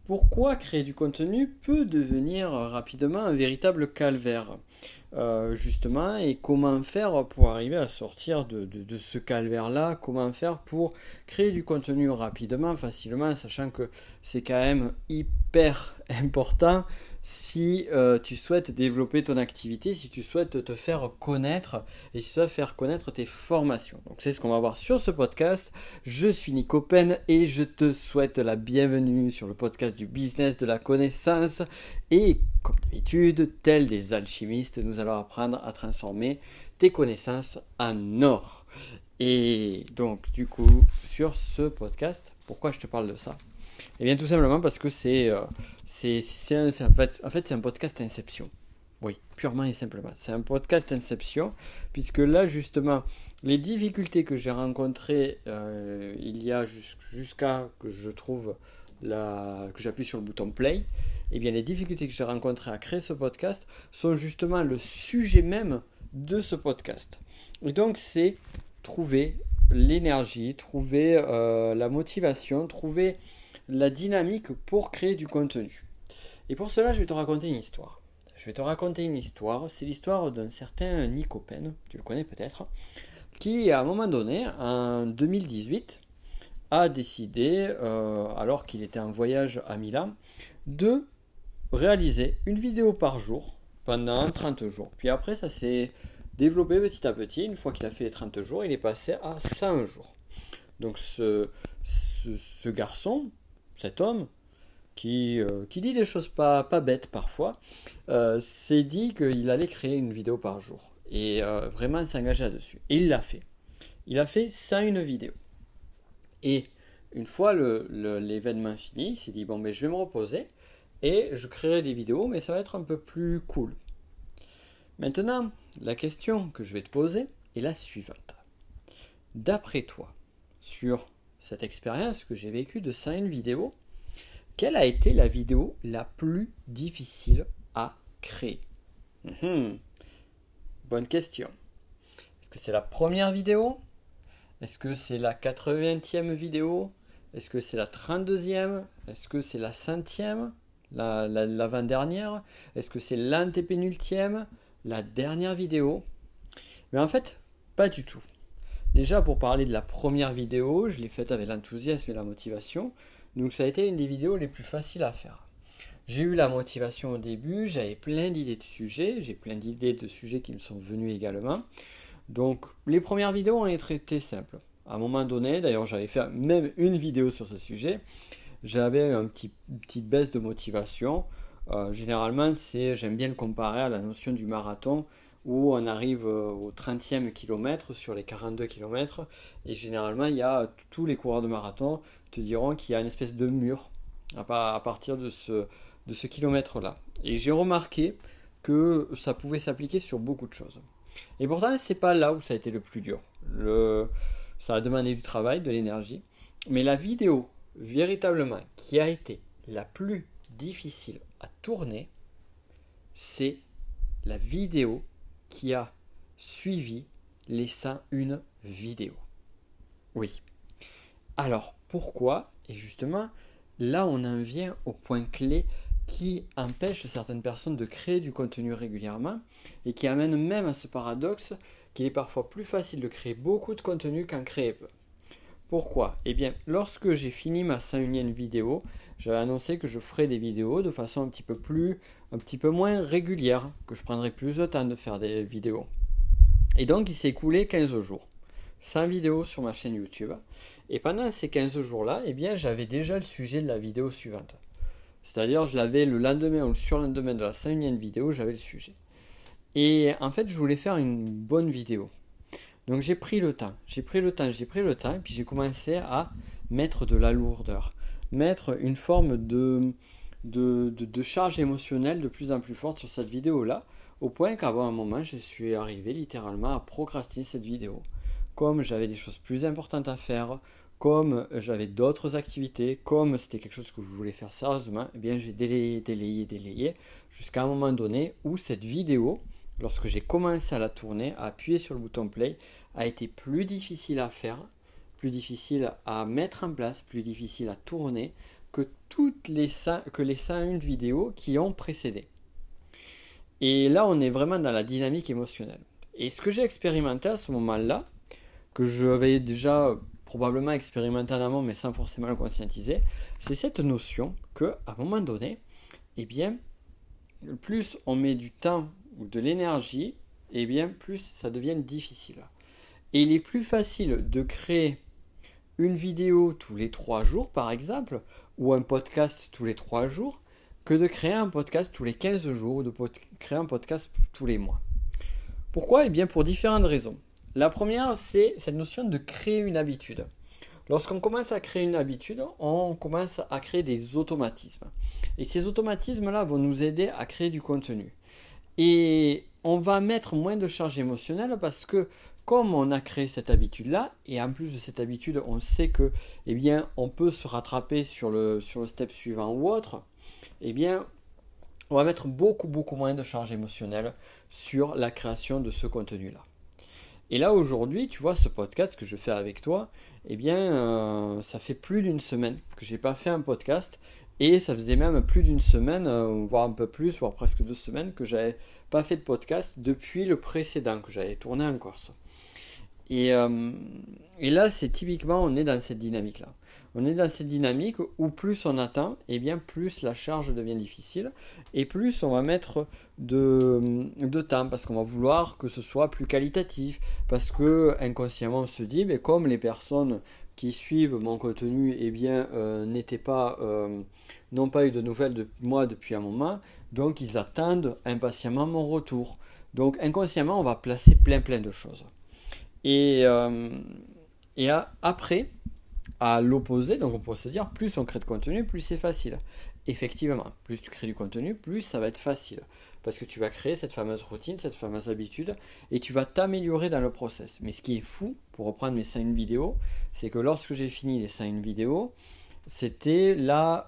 Pourquoi créer du contenu peut devenir rapidement un véritable calvaire, justement, et comment faire pour arriver à sortir de ce calvaire-là, comment faire pour créer du contenu rapidement, facilement, sachant que c'est quand même hyper important si tu souhaites développer ton activité, si tu souhaites te faire connaître et si tu souhaites faire connaître tes formations. Donc c'est ce qu'on va voir sur ce podcast. Je suis Nico Pen et je te souhaite la bienvenue sur le podcast du business de la connaissance. Et comme d'habitude, tels des alchimistes, nous allons apprendre à transformer tes connaissances en or. Et donc du coup, sur ce podcast, pourquoi je te parle de ça ? Eh bien tout simplement parce que c'est en fait, c'est un podcast Inception. Oui, purement et simplement. C'est un podcast Inception, puisque là, justement, les difficultés que j'ai rencontrées il y a jusqu'à que je trouve que j'appuie sur le bouton play, eh bien, les difficultés que j'ai rencontrées à créer ce podcast sont justement le sujet même de ce podcast. Et donc, c'est trouver l'énergie, trouver la motivation, trouver la dynamique pour créer du contenu. Et pour cela, je vais te raconter une histoire. C'est l'histoire d'un certain Nico Pen, tu le connais peut-être, qui à un moment donné, en 2018, a décidé, alors qu'il était en voyage à Milan, de réaliser une vidéo par jour pendant 30 jours. Puis après, ça s'est développé petit à petit. Une fois qu'il a fait les 30 jours, il est passé à 100 jours. Donc ce garçon, cet homme, qui dit des choses pas bêtes parfois, s'est dit qu'il allait créer une vidéo par jour et vraiment s'engager là-dessus. Et il l'a fait. Il a fait 101 vidéos. Et une fois l'événement fini, il s'est dit bon, mais je vais me reposer et je créerai des vidéos, mais ça va être un peu plus cool. Maintenant, la question que je vais te poser est la suivante. D'après toi, sur cette expérience que j'ai vécue de 101 vidéos, quelle a été la vidéo la plus difficile à créer ? Bonne question. Est-ce que c'est la première vidéo ? Est-ce que c'est la 80e vidéo ? Est-ce que c'est la 32e ? Est-ce que c'est la 100e ? L'avant-dernière ? Est-ce que c'est l'antépénultième ? La dernière vidéo ? Mais en fait, pas du tout. Déjà, pour parler de la première vidéo, je l'ai faite avec l'enthousiasme et la motivation. Donc ça a été une des vidéos les plus faciles à faire. J'ai eu la motivation au début, j'avais plein d'idées de sujets, j'ai plein d'idées de sujets qui me sont venus également. Donc les premières vidéos ont été simples. À un moment donné, d'ailleurs j'avais fait même une vidéo sur ce sujet, j'avais une petite baisse de motivation. Généralement, j'aime bien le comparer à la notion du marathon, où on arrive au 30e kilomètre sur les 42 kilomètres, et généralement il y a tous les coureurs de marathon te diront qu'il y a une espèce de mur à partir de ce kilomètre-là. Et j'ai remarqué que ça pouvait s'appliquer sur beaucoup de choses. Et pourtant, c'est pas là où ça a été le plus dur. Ça a demandé du travail, de l'énergie, mais la vidéo véritablement qui a été la plus difficile à tourner, c'est la vidéo qui a suivi les 101 vidéos. Oui. Alors, pourquoi ? Et justement, là, on en vient au point clé qui empêche certaines personnes de créer du contenu régulièrement et qui amène même à ce paradoxe qu'il est parfois plus facile de créer beaucoup de contenu qu'en créer peu. Pourquoi ? Eh bien, lorsque j'ai fini ma 101e vidéo, j'avais annoncé que je ferais des vidéos de façon un petit peu moins régulière, que je prendrais plus de temps de faire des vidéos. Et donc, il s'est écoulé 15 jours. 100 vidéos sur ma chaîne YouTube. Et pendant ces 15 jours-là, eh bien, j'avais déjà le sujet de la vidéo suivante. C'est-à-dire, je l'avais le lendemain ou le surlendemain de la 101e vidéo, j'avais le sujet. Et en fait, je voulais faire une bonne vidéo. Donc j'ai pris le temps, et puis j'ai commencé à mettre de la lourdeur, mettre une forme de charge émotionnelle de plus en plus forte sur cette vidéo-là, au point qu'à un moment, je suis arrivé littéralement à procrastiner cette vidéo. Comme j'avais des choses plus importantes à faire, comme j'avais d'autres activités, comme c'était quelque chose que je voulais faire sérieusement, eh bien j'ai délayé, jusqu'à un moment donné où cette vidéo, lorsque j'ai commencé à la tourner, à appuyer sur le bouton play, a été plus difficile à faire, plus difficile à mettre en place, plus difficile à tourner que les 101 vidéos qui ont précédé. Et là, on est vraiment dans la dynamique émotionnelle. Et ce que j'ai expérimenté à ce moment-là, que j'avais déjà probablement expérimenté en amont, mais sans forcément le conscientiser, c'est cette notion qu'à un moment donné, eh bien, plus on met du temps ou de l'énergie, eh bien, plus ça devient difficile. Et il est plus facile de créer une vidéo tous les 3 jours, par exemple, ou un podcast tous les 3 jours, que de créer un podcast tous les 15 jours ou de créer un podcast tous les mois. Pourquoi ? Eh bien, pour différentes raisons. La première, c'est cette notion de créer une habitude. Lorsqu'on commence à créer une habitude, on commence à créer des automatismes. Et ces automatismes-là vont nous aider à créer du contenu. Et on va mettre moins de charge émotionnelle parce que comme on a créé cette habitude-là, et en plus de cette habitude, on sait que, eh bien, on peut se rattraper sur le step suivant ou autre, eh bien, on va mettre beaucoup moins de charge émotionnelle sur la création de ce contenu-là. Et là, aujourd'hui, tu vois, ce podcast que je fais avec toi, eh bien, ça fait plus d'une semaine que j'ai pas fait un podcast, et ça faisait même plus d'une semaine, voire un peu plus, voire presque 2 semaines, que j'avais pas fait de podcast depuis le précédent que j'avais tourné en Corse. Et là, c'est typiquement, on est dans cette dynamique-là. On est dans cette dynamique où plus on attend, et bien plus la charge devient difficile, et plus on va mettre de temps, parce qu'on va vouloir que ce soit plus qualitatif, parce que inconsciemment on se dit, mais comme les personnes qui suivent mon contenu, eh bien, n'ont pas eu de nouvelles de moi depuis un moment, donc ils attendent impatiemment mon retour. Donc inconsciemment, on va placer plein de choses. Après, à l'opposé, donc on pourrait se dire, plus on crée de contenu, plus c'est facile. Effectivement, plus tu crées du contenu, plus ça va être facile. Parce que tu vas créer cette fameuse routine, cette fameuse habitude, et tu vas t'améliorer dans le process. Mais ce qui est fou, pour reprendre mes 101 vidéos, c'est que lorsque j'ai fini les 101 vidéos, c'était la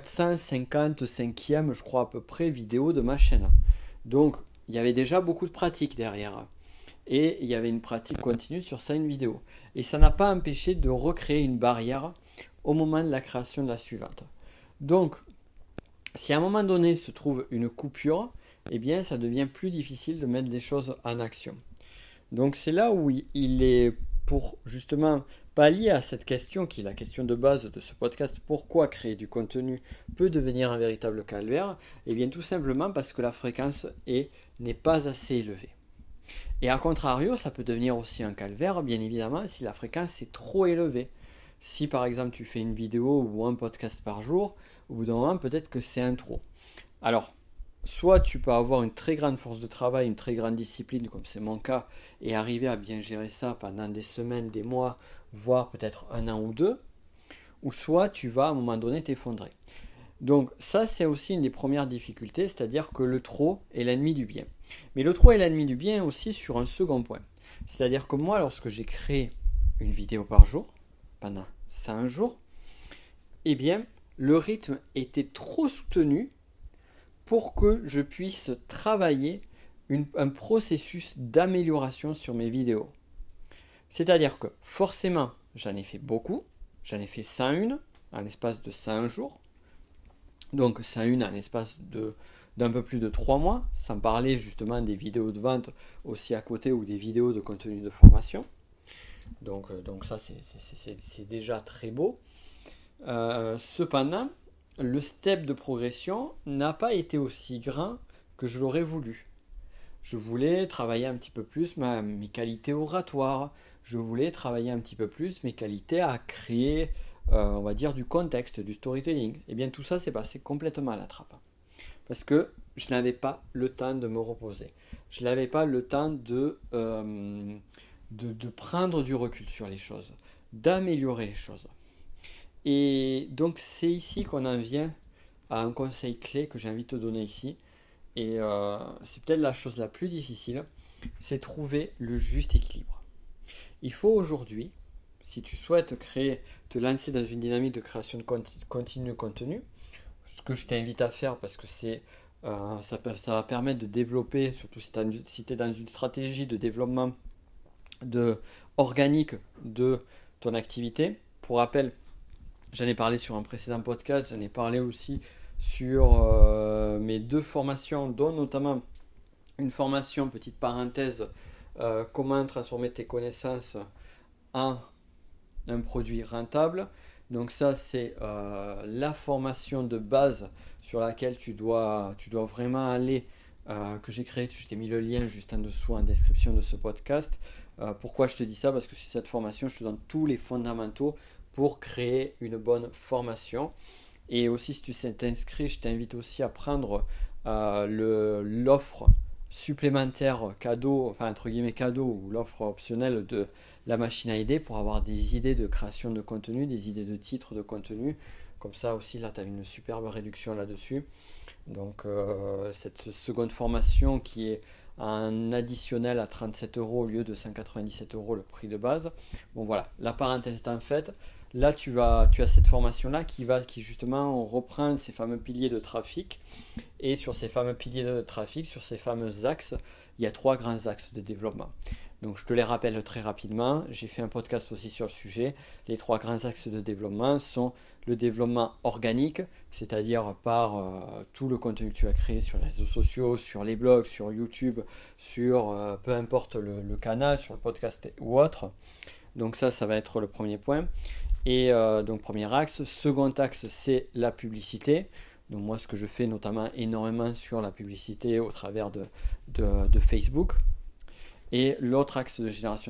455e, je crois à peu près, vidéo de ma chaîne. Donc, il y avait déjà beaucoup de pratique derrière. Et il y avait une pratique continue sur ça, une vidéo. Et ça n'a pas empêché de recréer une barrière au moment de la création de la suivante. Donc, si à un moment donné se trouve une coupure, eh bien, ça devient plus difficile de mettre les choses en action. Donc, c'est là où il est, pour justement pallier à cette question, qui est la question de base de ce podcast, pourquoi créer du contenu peut devenir un véritable calvaire ? Eh bien, tout simplement parce que la fréquence n'est pas assez élevée. Et à contrario, ça peut devenir aussi un calvaire, bien évidemment, si la fréquence est trop élevée. Si par exemple tu fais une vidéo ou un podcast par jour, au bout d'un moment, peut-être que c'est un trop. Alors, soit tu peux avoir une très grande force de travail, une très grande discipline, comme c'est mon cas, et arriver à bien gérer ça pendant des semaines, des mois, voire peut-être 1 an ou 2, ou soit tu vas à un moment donné t'effondrer. Donc ça, c'est aussi une des premières difficultés, c'est-à-dire que le trop est l'ennemi du bien. Mais le trop est l'ennemi du bien aussi sur un second point. C'est-à-dire que moi, lorsque j'ai créé une vidéo par jour, pendant 5 jours, eh bien, le rythme était trop soutenu pour que je puisse travailler un processus d'amélioration sur mes vidéos. C'est-à-dire que forcément, j'en ai fait beaucoup, j'en ai fait 101 en l'espace de 101 jours, donc 101 en l'espace d'un peu plus de 3 mois, sans parler justement des vidéos de vente aussi à côté ou des vidéos de contenu de formation. Donc ça, c'est déjà très beau. Cependant, le step de progression n'a pas été aussi grand que je l'aurais voulu. Je voulais travailler un petit peu plus mes qualités oratoires. Je voulais travailler un petit peu plus mes qualités à créer, on va dire, du contexte, du storytelling. Et bien tout ça s'est passé complètement à la trappe. Parce que je n'avais pas le temps de me reposer. Je n'avais pas le temps de prendre du recul sur les choses, d'améliorer les choses. Et donc c'est ici qu'on en vient à un conseil clé que j'ai envie de te donner ici. Et c'est peut-être la chose la plus difficile, c'est trouver le juste équilibre. Il faut aujourd'hui, si tu souhaites te lancer dans une dynamique de création de contenu, ce que je t'invite à faire parce que ça va permettre de développer, surtout si tu es dans une stratégie de développement organique de ton activité. Pour rappel, J'en ai parlé sur un précédent podcast, j'en ai parlé aussi sur mes 2 formations, dont notamment une formation, petite parenthèse, comment transformer tes connaissances en un produit rentable. Donc ça, c'est la formation de base sur laquelle tu dois vraiment aller, que j'ai créée. Je t'ai mis le lien juste en dessous en description de ce podcast. Pourquoi je te dis ça? Parce que sur cette formation, je te donne tous les fondamentaux pour créer une bonne formation. Et aussi, si tu t'inscris, je t'invite aussi à prendre l'offre supplémentaire cadeau, enfin entre guillemets cadeau, ou l'offre optionnelle de la machine à idées pour avoir des idées de création de contenu, des idées de titres de contenu. Comme ça aussi, là, tu as une superbe réduction là-dessus. Donc, cette seconde formation qui est en additionnel à 37 € au lieu de 197 € le prix de base. Bon, voilà, la parenthèse est en fait. Là, tu as cette formation-là qui justement reprend ces fameux piliers de trafic. Et sur ces fameux piliers de trafic, sur ces fameux axes, il y a 3 grands axes de développement. Donc, je te les rappelle très rapidement. J'ai fait un podcast aussi sur le sujet. Les 3 grands axes de développement sont le développement organique, c'est-à-dire par tout le contenu que tu as créé sur les réseaux sociaux, sur les blogs, sur YouTube, sur peu importe le canal, sur le podcast ou autre. Donc ça va être le premier point. Et donc premier axe. Second axe, c'est la publicité. Donc moi, ce que je fais notamment énormément sur la publicité au travers de Facebook. Et l'autre axe de génération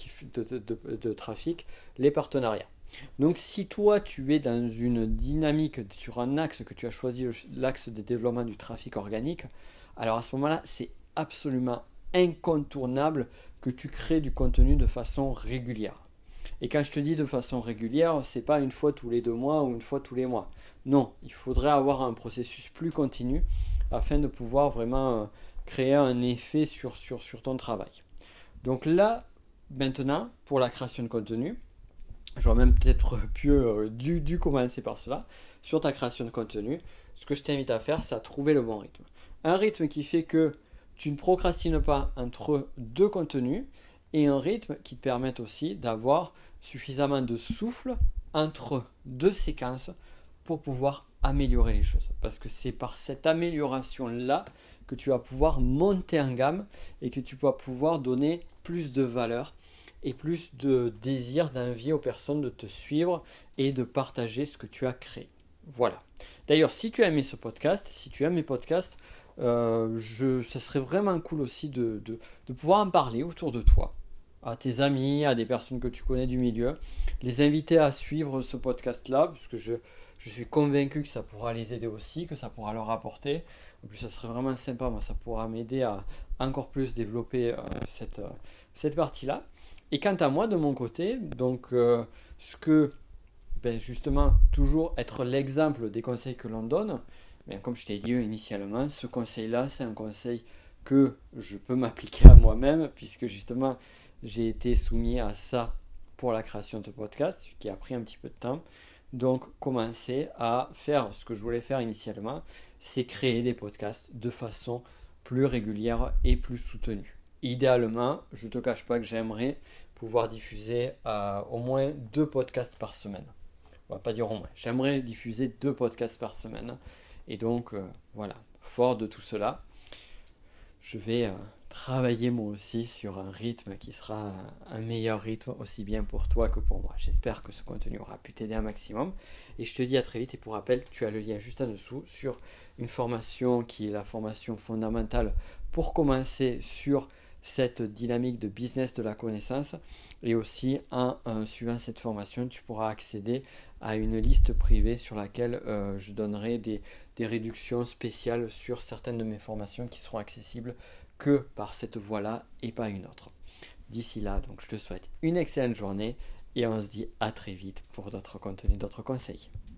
de trafic, les partenariats. Donc si toi, tu es dans une dynamique sur un axe que tu as choisi, l'axe de développement du trafic organique, alors à ce moment-là, c'est absolument incontournable que tu crées du contenu de façon régulière. Et quand je te dis de façon régulière, c'est pas une fois tous les 2 mois ou une fois tous les mois. Non, il faudrait avoir un processus plus continu afin de pouvoir vraiment créer un effet sur ton travail. Donc là, maintenant, pour la création de contenu, j'aurais même peut-être dû commencer par cela. Sur ta création de contenu, ce que je t'invite à faire, c'est à trouver le bon rythme. Un rythme qui fait que tu ne procrastines pas entre 2 contenus et un rythme qui te permette aussi d'avoir suffisamment de souffle entre 2 séquences pour pouvoir améliorer les choses. Parce que c'est par cette amélioration-là que tu vas pouvoir monter en gamme et que tu vas pouvoir donner plus de valeur et plus de désir, d'envie aux personnes de te suivre et de partager ce que tu as créé. Voilà. D'ailleurs, si tu as aimé ce podcast, si tu aimes mes podcasts, ça serait vraiment cool aussi de pouvoir en parler autour de toi, à tes amis, à des personnes que tu connais du milieu, les inviter à suivre ce podcast-là, parce que je suis convaincu que ça pourra les aider aussi, que ça pourra leur apporter. En plus, ça serait vraiment sympa, moi, ça pourra m'aider à encore plus développer cette partie-là. Et quant à moi, de mon côté, donc justement, toujours être l'exemple des conseils que l'on donne, comme je t'ai dit initialement, ce conseil-là, c'est un conseil que je peux m'appliquer à moi-même, puisque justement, j'ai été soumis à ça pour la création de ce podcast, qui a pris un petit peu de temps. Donc, commencer à faire ce que je voulais faire initialement, c'est créer des podcasts de façon plus régulière et plus soutenue. Idéalement, je ne te cache pas que j'aimerais pouvoir diffuser au moins 2 podcasts par semaine. On va pas dire au moins. J'aimerais diffuser 2 podcasts par semaine. Et donc, voilà, fort de tout cela, je vais travailler moi aussi sur un rythme qui sera un meilleur rythme aussi bien pour toi que pour moi. J'espère que ce contenu aura pu t'aider un maximum. Et je te dis à très vite. Et pour rappel, tu as le lien juste en dessous sur une formation qui est la formation fondamentale pour commencer sur cette dynamique de business de la connaissance. Et aussi, en suivant cette formation, tu pourras accéder à une liste privée sur laquelle je donnerai des réductions spéciales sur certaines de mes formations qui seront accessibles que par cette voie-là et pas une autre. D'ici là, donc, je te souhaite une excellente journée et on se dit à très vite pour d'autres contenus, d'autres conseils.